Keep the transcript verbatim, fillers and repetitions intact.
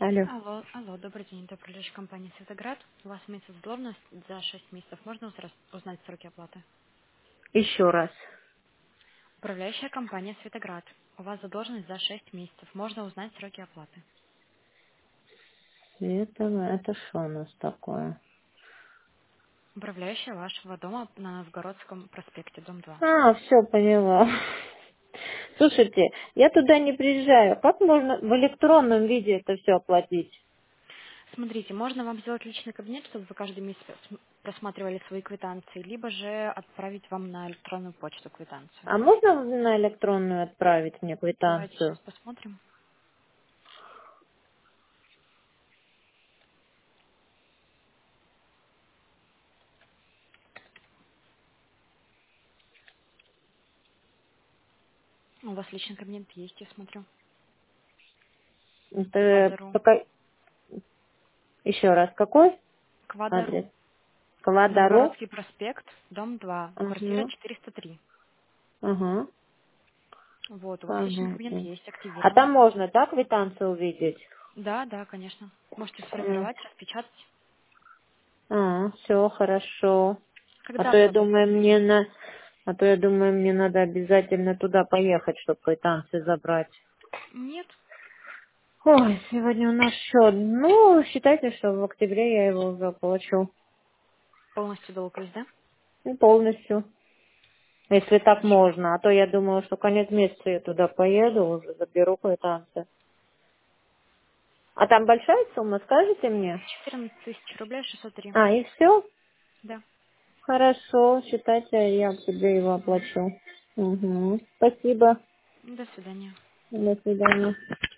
Алло. Алло, алло, добрый день, это управляющая компания «Светоград». У вас имеется задолженность за шесть месяцев. Можно узра- узнать сроки оплаты? Еще раз. Управляющая компания «Светоград». У вас задолженность за шесть месяцев. Можно узнать сроки оплаты. Это, это что у нас такое? Управляющая вашего дома на Новгородском проспекте, дом два. А, все, поняла. Слушайте, я туда не приезжаю. Как можно в электронном виде это все оплатить? Смотрите, можно вам сделать личный кабинет, чтобы вы каждый месяц прос- просматривали свои квитанции, либо же отправить вам на электронную почту квитанцию. А можно на электронную отправить мне Давайте сейчас квитанцию? посмотрим. У вас личный кабинет есть, я смотрю. Это Квадару. пока... Еще раз, какой адрес? Квадару. Кладару? Новгородский проспект, дом два, квартира Ага, четыреста три. ага, Вот, у вас личный ага. кабинет есть, А активирован. там можно, да, квитанцию увидеть? Да, да, конечно. Можете А, сформировать, распечатать. а, все хорошо. А Когда то я оплата будет думаю, мне совершена? на, а то я думаю, мне надо обязательно туда поехать, чтобы квитанции забрать. Нет, Ой, сегодня у нас счет. Ну, считайте, что в октябре я его уже получу. полностью долг есть, да? Ну, полностью. Если так Хорошо. можно. А то я думаю, что конец месяца я туда поеду, уже заберу квитанции. А там большая сумма, скажете мне? четырнадцать тысяч рублей шестьсот три. А, и все? Да. Хорошо, считайте, я тебе его Мгм. оплачу. Угу. Спасибо. До свидания. До свидания.